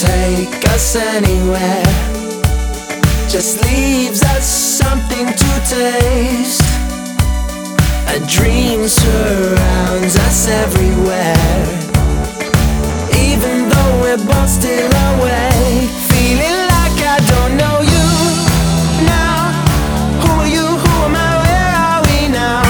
take us anywhere, just leaves us something to taste. A dream surrounds us everywhere, even though we're both still awake. Feeling like I don't know you now. Who are you? Who am I? Where are we now?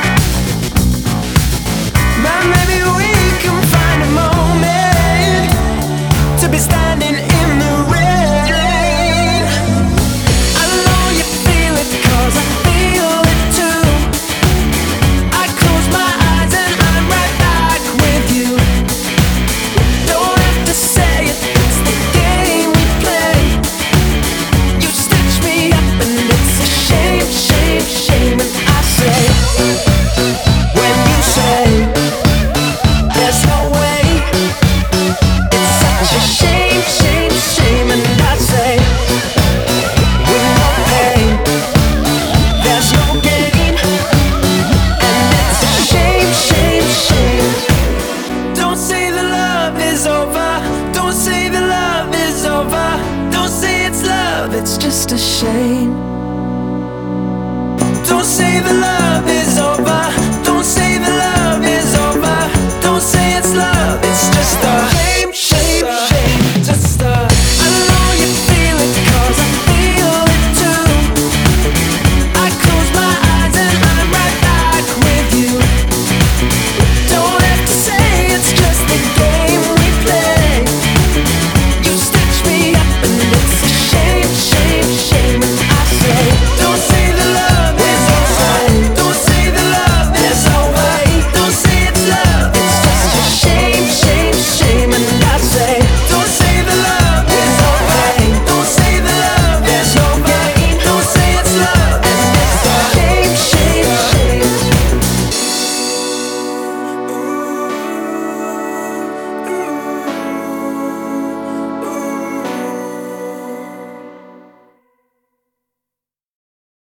But maybe we can find a moment to be standing in the rain. I know you feel it, 'cause I feel it too. I close my eyes and I'm right back with you. Don't have to say it, it's the game we play. You stitch me up and it's a shame, shame, shame. And I say, when you say there's no way, it's such a shame, shame, shame. And I say, with no pain, there's no gain. And it's a shame, shame, shame. Don't say the love is over. Don't say the love is over. Don't say it's love, it's just a shame. Don't say the